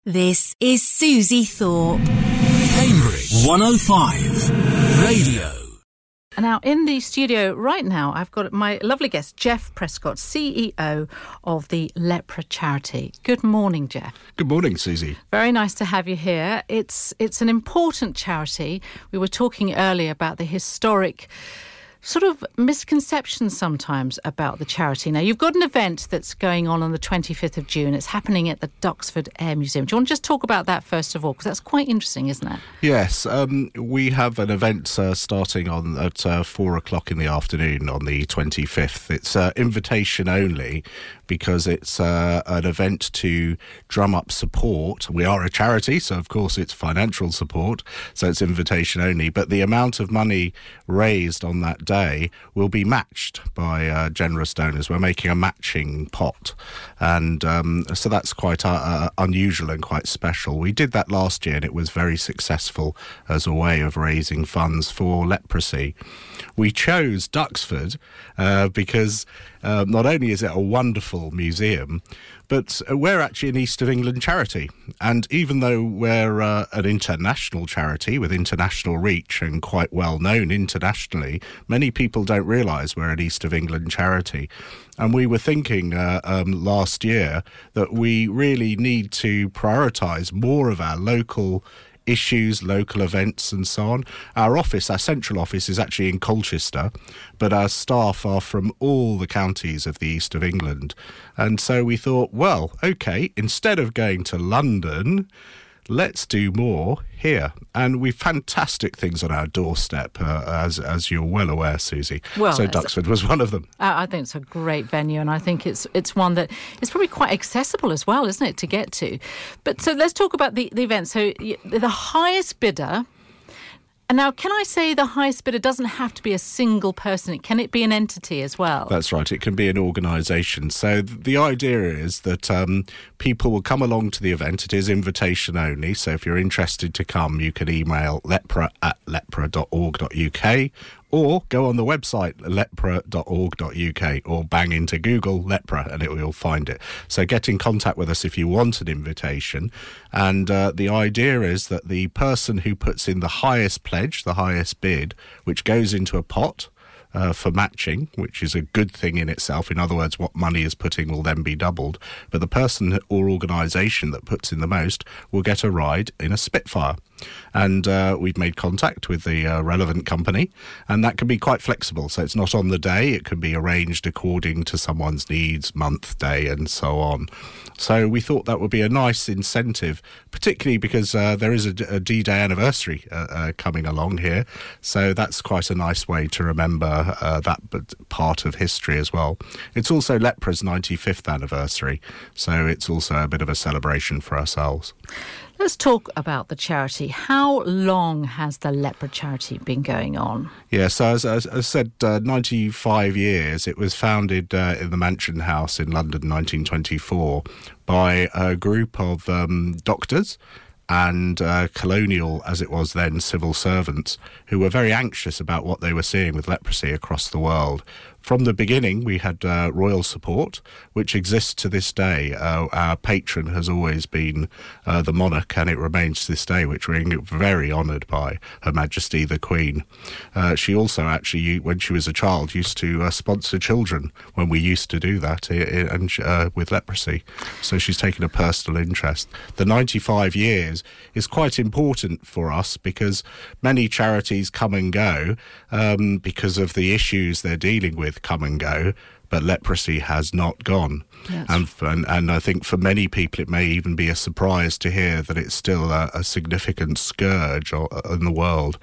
This is Susie Thorpe. Cambridge 105 Radio. Now, in the studio right now, I've got my lovely guest, Jeff Prescott, CEO of the Lepra charity. Good morning, Jeff. Good morning, Susie. Very nice to have you here. It's an important charity. We were talking earlier about the historic sort of misconceptions sometimes about the charity. Now, you've got an event that's going on the 25th of June. It's happening at the Duxford Air Museum. Do you want to just talk about that first of all? Because that's quite interesting, isn't it? Yes, we have an event starting at 4 o'clock in the afternoon on the 25th. It's invitation only because it's an event to drum up support. We are a charity, so of course it's financial support, so it's invitation only. But the amount of money raised on that day will be matched by generous donors. We're making a matching pot, and so that's quite unusual and quite special. We did that last year and it was very successful as a way of raising funds for leprosy. We chose Duxford because not only is it a wonderful museum, but we're actually an East of England charity. And even though we're an international charity with international reach and quite well known internationally, many people don't realise we're an East of England charity. And we were thinking last year that we really need to prioritise more of our local issues, local events and so on. Our central office is actually in Colchester, but our staff are from all the counties of the East of England. And so we thought, well, OK, instead of going to London, let's do more here. And we've fantastic things on our doorstep, as you're well aware, Susie. Well, so Duxford was one of them. I think it's a great venue, and I think it's one that is probably quite accessible as well, isn't it, to get to? But so let's talk about the event. So the highest bidder. And now, can I say the highest bidder doesn't have to be a single person? Can it be an entity as well? That's right. It can be an organisation. So the idea is that people will come along to the event. It is invitation only. So if you're interested to come, you can email lepra@lepra.org.uk or go on the website lepra.org.uk or bang into Google Lepra and you'll find it. So get in contact with us if you want an invitation. And the idea is that the person who puts in the highest pledge, the highest bid, which goes into a pot for matching, which is a good thing in itself. In other words, what money is put in will then be doubled. But the person or organisation that puts in the most will get a ride in a Spitfire. And we've made contact with the relevant company, and that can be quite flexible. So it's not on the day. It can be arranged according to someone's needs, month, day, and so on. So we thought that would be a nice incentive, particularly because there is a D-Day anniversary coming along here. So that's quite a nice way to remember that part of history as well. It's also Lepra's 95th anniversary, so it's also a bit of a celebration for ourselves. Let's talk about the charity. How long has the Lepra charity been going on? Yeah, so as I said, 95 years. It was founded in the Mansion House in London, 1924, by a group of doctors and colonial, as it was then, civil servants who were very anxious about what they were seeing with leprosy across the world. From the beginning, we had royal support, which exists to this day. Our patron has always been the monarch, and it remains to this day, which we're very honoured by Her Majesty the Queen. She also actually, when she was a child, used to sponsor children when we used to do that and with leprosy. So she's taken a personal interest. The 95 years is quite important for us because many charities come and go because of the issues they're dealing with come and go, but leprosy has not gone. Yes. And I think for many people it may even be a surprise to hear that it's still a significant scourge in the world.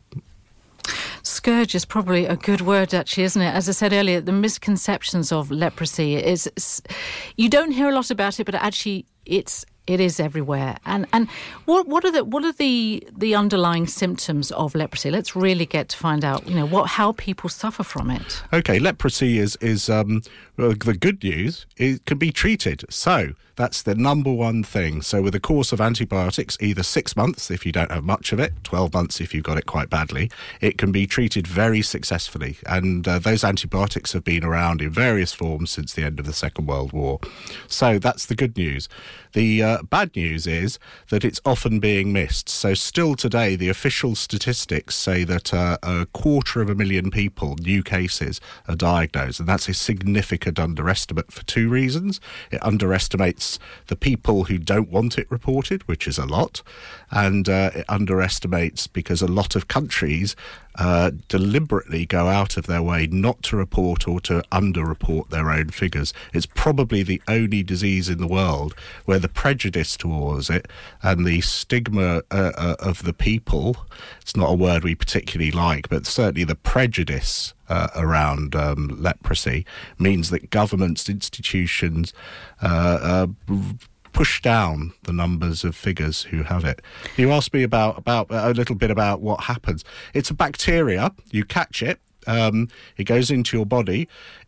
Scourge is probably a good word, actually, isn't it? As I said earlier, the misconceptions of leprosy is you don't hear a lot about it, but actually it is everywhere. And what are the underlying symptoms of leprosy? Let's really get to find out, how people suffer from it. Okay, leprosy is the good news. It can be treated. So That's the number one thing. So with a course of antibiotics, either 6 months if you don't have much of it, 12 months if you've got it quite badly, it can be treated very successfully. And those antibiotics have been around in various forms since the end of the Second World War. So that's the good news. The bad news is that it's often being missed. So still today, the official statistics say that 250,000 people, new cases, are diagnosed. And that's a significant underestimate for two reasons. It underestimates the people who don't want it reported, which is a lot. And it underestimates because a lot of countries deliberately go out of their way not to report or to underreport their own figures. It's probably the only disease in the world where the prejudice towards it and the stigma of the people, it's not a word we particularly like, but certainly the prejudice around leprosy means that governments, institutions push down the numbers of figures who have it. You asked me about a little bit about what happens. It's a bacteria. You catch it. It goes into your body.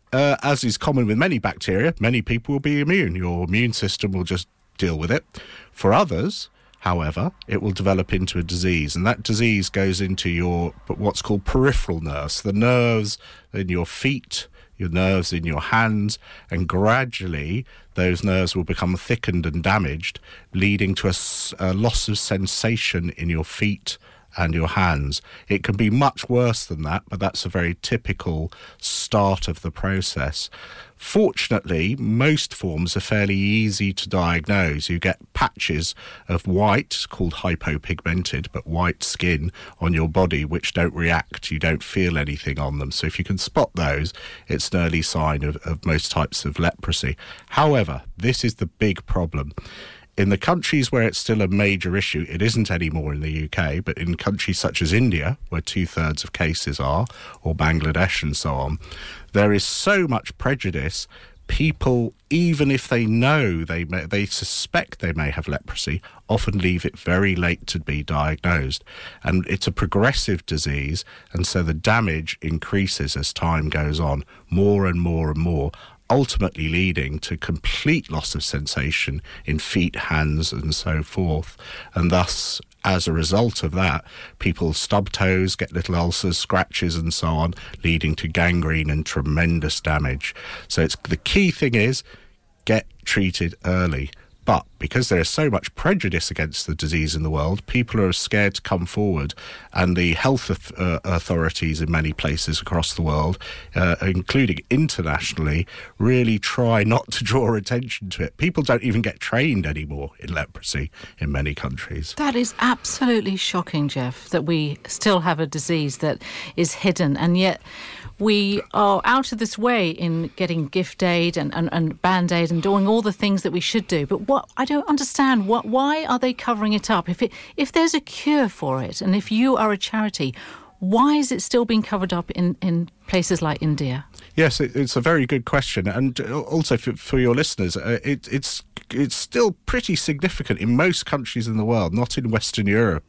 As is common with many bacteria, many people will be immune. Your immune system will just deal with it. For others, however, it will develop into a disease, and that disease goes into your what's called peripheral nerves, the nerves in your feet, your nerves in your hands, and gradually those nerves will become thickened and damaged, leading to a loss of sensation in your feet and your hands. It can be much worse than that, but that's a very typical start of the process. Fortunately, most forms are fairly easy to diagnose. You get patches of white, called hypopigmented, but white skin on your body which don't react. You don't feel anything on them. So if you can spot those, it's an early sign of most types of leprosy. However, this is the big problem. In the countries where it's still a major issue, it isn't anymore in the UK, but in countries such as India, where 2/3 of cases are, or Bangladesh and so on, there is so much prejudice. People, even if they know they suspect they may have leprosy, often leave it very late to be diagnosed. And it's a progressive disease, and so the damage increases as time goes on, more and more and more, ultimately leading to complete loss of sensation in feet, hands, and so forth. And thus, as a result of that, people's stub toes get little ulcers, scratches, and so on, leading to gangrene and tremendous damage. So the key thing is get treated early. But because there is so much prejudice against the disease in the world, people are scared to come forward, and the health authorities in many places across the world, including internationally, really try not to draw attention to it. People don't even get trained anymore in leprosy in many countries. That is absolutely shocking, Jeff, that we still have a disease that is hidden, and yet we are out of this way in getting gift aid and band-aid and doing all the things that we should do. But what I don't understand, why are they covering it up? If there's a cure for it, and if you are a charity, why is it still being covered up in places like India? Yes, it's a very good question. And also for your listeners, it's still pretty significant in most countries in the world, not in Western Europe,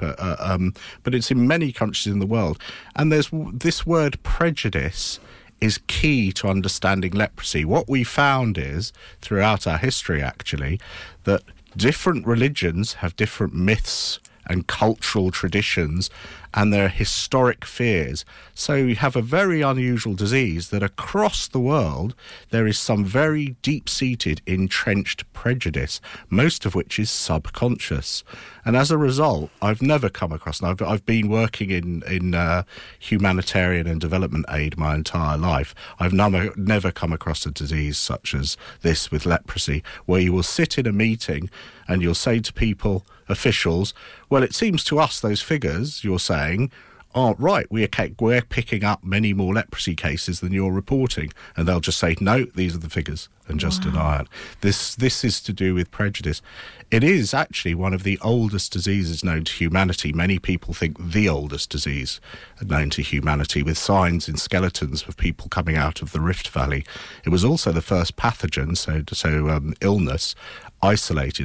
but it's in many countries in the world. And there's this word prejudice is key to understanding leprosy. What we found is, throughout our history actually, that different religions have different myths and cultural traditions and their historic fears. So you have a very unusual disease that across the world there is some very deep-seated, entrenched prejudice, most of which is subconscious. And as a result, I've never come across, and I've been working in humanitarian and development aid my entire life, I've never come across a disease such as this with leprosy, where you will sit in a meeting and you'll say to people, officials, well, it seems to us those figures you're saying aren't right. We're picking up many more leprosy cases than you're reporting. And they'll just say, no, these are the figures, and just deny it. This is to do with prejudice. It is actually one of the oldest diseases known to humanity. Many people think the oldest disease known to humanity, with signs in skeletons of people coming out of the Rift Valley. It was also the first pathogen, so illness, isolated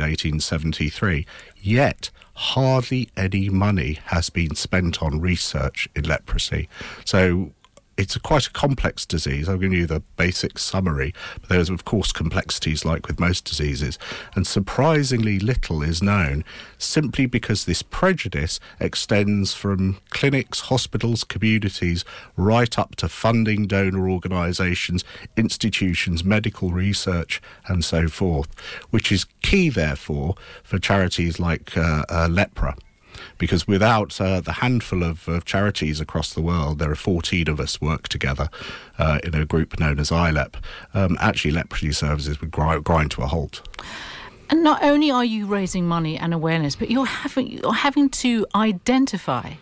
1873. Yet hardly any money has been spent on research in leprosy. So it's quite a complex disease. I'll give you the basic summary, but there's of course complexities like with most diseases, and surprisingly little is known, simply because this prejudice extends from clinics, hospitals, communities, right up to funding donor organisations, institutions, medical research, and so forth, which is key, therefore, for charities like Lepra. Because without the handful of charities across the world, there are 14 of us work together in a group known as ILEP, actually leprosy services would grind to a halt. And not only are you raising money and awareness, but you're having to identify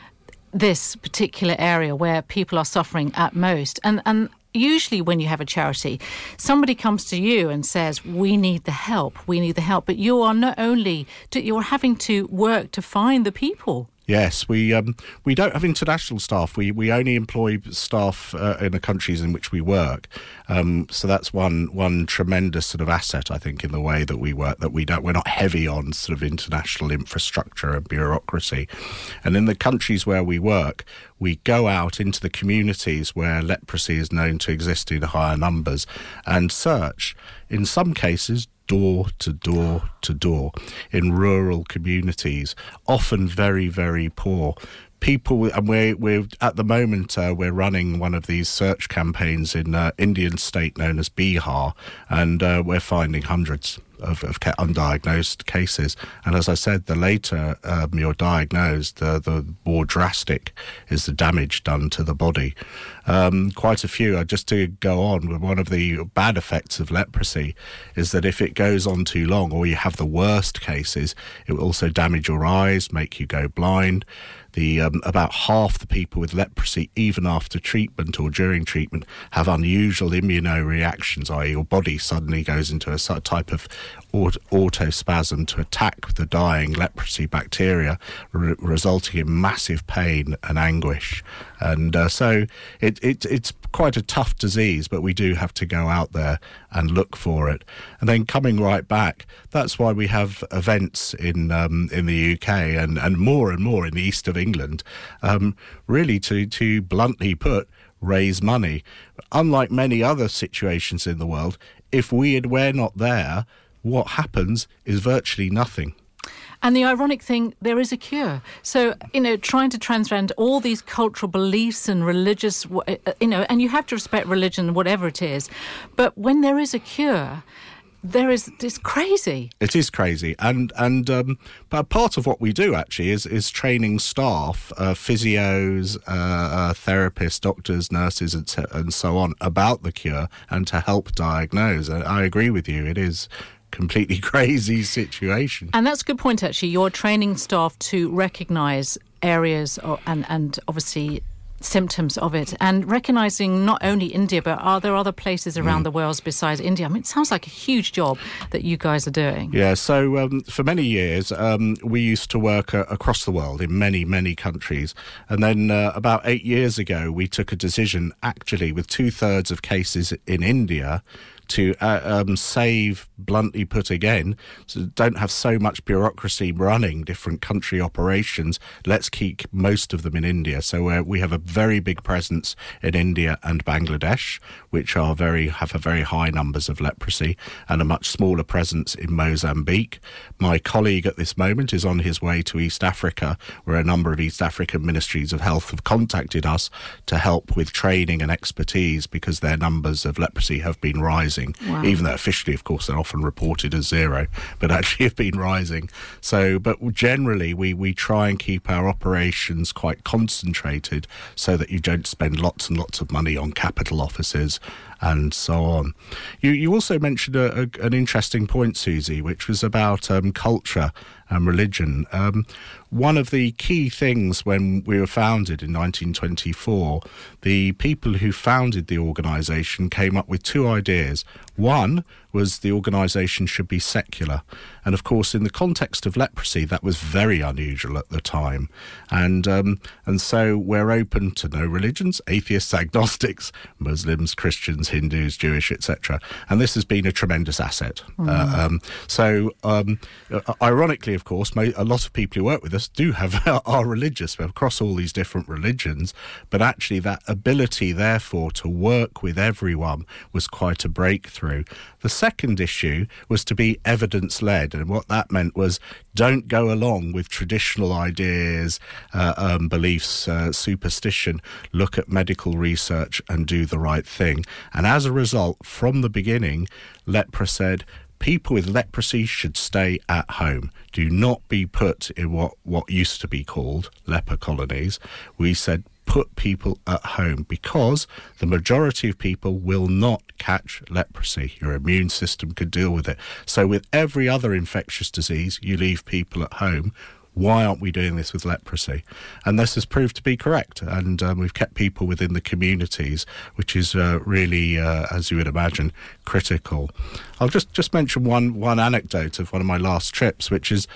this particular area where people are suffering at most. And usually when you have a charity, somebody comes to you and says, we need the help, but you are not only, you're having to work to find the people. Yes, we don't have international staff. We only employ staff in the countries in which we work. So that's one tremendous sort of asset, I think, in the way that we work. That we're not heavy on sort of international infrastructure and bureaucracy. And in the countries where we work, we go out into the communities where leprosy is known to exist in higher numbers and search, in some cases, door to door to door in rural communities, often very, very poor. People, and we're at the moment we're running one of these search campaigns in Indian state known as Bihar, and we're finding hundreds of undiagnosed cases. And as I said, the later you're diagnosed, the more drastic is the damage done to the body. Quite a few, just to go on, one of the bad effects of leprosy is that if it goes on too long, or you have the worst cases, it will also damage your eyes, make you go blind. About half the people with leprosy, even after treatment or during treatment, have unusual immunoreactions, i.e. your body suddenly goes into a type of autospasm to attack the dying leprosy bacteria, resulting in massive pain and anguish. And so it's quite a tough disease, but we do have to go out there and look for it. And then coming right back, that's why we have events in the UK and more in the east of England, really to bluntly put, raise money. Unlike many other situations in the world, if we're not there, what happens is virtually nothing. And the ironic thing, there is a cure. So, trying to transcend all these cultural beliefs and religious, and you have to respect religion, whatever it is. But when there is a cure, it's crazy. It is crazy. And but part of what we do actually is training staff, physios, therapists, doctors, nurses, and so on about the cure and to help diagnose. And I agree with you. It is completely crazy situation. And that's a good point, actually. You're training staff to recognise areas and obviously symptoms of it, and recognising not only India, but are there other places around the world besides India? I mean, it sounds like a huge job that you guys are doing. Yeah, so for many years, we used to work across the world in many, many countries. And then about 8 years ago, we took a decision, actually, with 2/3 of cases in India, to save, bluntly put again, so don't have so much bureaucracy running different country operations. Let's keep most of them in India. So we have a very big presence in India and Bangladesh, which have very high numbers of leprosy, and a much smaller presence in Mozambique. My colleague at this moment is on his way to East Africa, where a number of East African ministries of health have contacted us to help with training and expertise, because their numbers of leprosy have been rising. Wow. Even though officially, of course, they're often reported as zero, but actually have been rising. So, but generally, we try and keep our operations quite concentrated so that you don't spend lots and lots of money on capital offices and so on. You also mentioned an interesting point, Susie, which was about culture and religion. One of the key things when we were founded in 1924, the people who founded the organisation came up with two ideas. One was the organisation should be secular. And of course, in the context of leprosy, that was very unusual at the time. And so we're open to no religions, atheists, agnostics, Muslims, Christians, Hindus, Jewish, etc. And this has been a tremendous asset. Ironically, of course, a lot of people who work with us are religious across all these different religions, but actually that ability, therefore, to work with everyone was quite a breakthrough. The second issue was to be evidence-led, and what that meant was don't go along with traditional ideas, beliefs, superstition. Look at medical research and do the right thing. And as a result, from the beginning, LEPRA said, people with leprosy should stay at home. Do not be put in what used to be called leper colonies. We said put people at home because the majority of people will not catch leprosy. Your immune system could deal with it. So with every other infectious disease, you leave people at home. Why aren't we doing this with leprosy? And this has proved to be correct. And we've kept people within the communities, which is really, as you would imagine, critical. I'll just mention one anecdote of one of my last trips, which is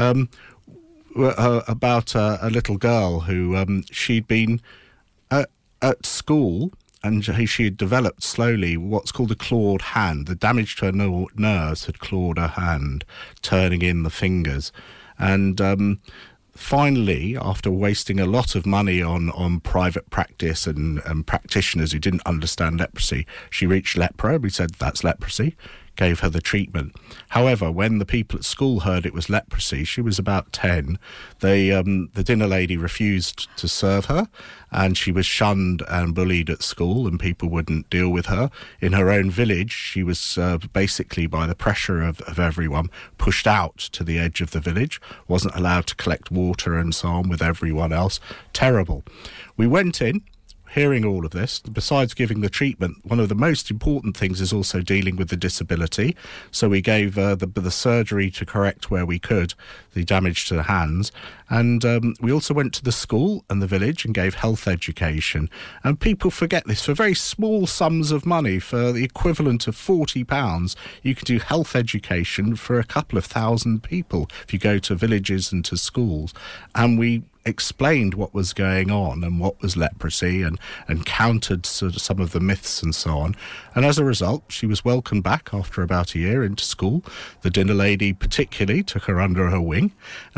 about a little girl who she'd been at school, and she had developed slowly what's called a clawed hand. The damage to her nerves had clawed her hand, turning in the fingers. And finally, after wasting a lot of money on private practice and practitioners who didn't understand leprosy, she reached LEPRA. We said, that's leprosy, gave her the treatment. However, when the people at school heard it was leprosy, she was about 10, the dinner lady refused to serve her, and she was shunned and bullied at school, and people wouldn't deal with her. In her own village, she was basically, by the pressure of everyone, pushed out to the edge of the village, wasn't allowed to collect water and so on with everyone else. Terrible. We went in, hearing all of this. Besides giving the treatment, one of the most important things is also dealing with the disability. So we gave the surgery to correct where we could the damage to the hands. And we also went to the school and the village and gave health education. And people forget this. For very small sums of money, for the equivalent of £40, you can do health education for a couple of thousand people if you go to villages and to schools. And we explained what was going on and what was leprosy and countered sort of some of the myths and so on. And as a result, she was welcomed back after about a year into school. The dinner lady particularly took her under her wing,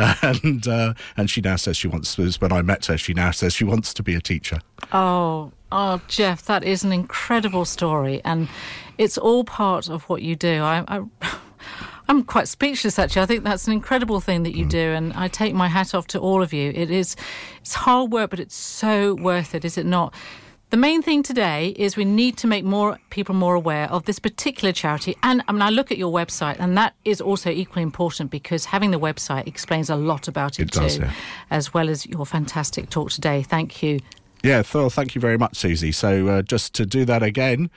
and she now says she wants, when I met her, she now says she wants to be a teacher. Oh, Jeff, that is an incredible story, and it's all part of what you do. I'm quite speechless, actually. I think that's an incredible thing that you do, and I take my hat off to all of you. It's hard work, but it's so worth it, is it not? The main thing today is we need to make more people more aware of this particular charity. And I mean, I look at your website, and that is also equally important because having the website explains a lot about it does, too, yeah. As well as your fantastic talk today. Thank you. Yeah, Phil, thank you very much, Susie. So just to do that again,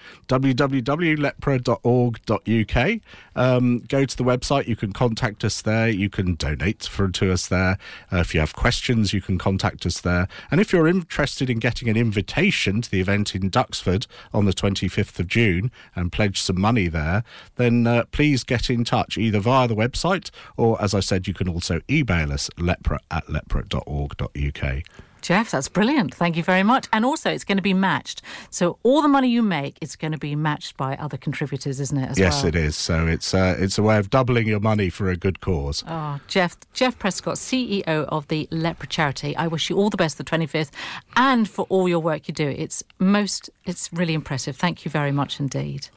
www.lepra.org.uk. Go to the website. You can contact us there. You can donate to us there. If you have questions, you can contact us there. And if you're interested in getting an invitation to the event in Duxford on the 25th of June and pledge some money there, then please get in touch either via the website or, as I said, you can also email us lepra@lepra.org.uk. Jeff, that's brilliant. Thank you very much. And also, it's going to be matched. So all the money you make is going to be matched by other contributors, isn't it? Yes, it is. So it's a way of doubling your money for a good cause. Oh, Jeff Prescott, CEO of the LEPRA charity. I wish you all the best the 25th and for all your work you do. It's really impressive. Thank you very much indeed.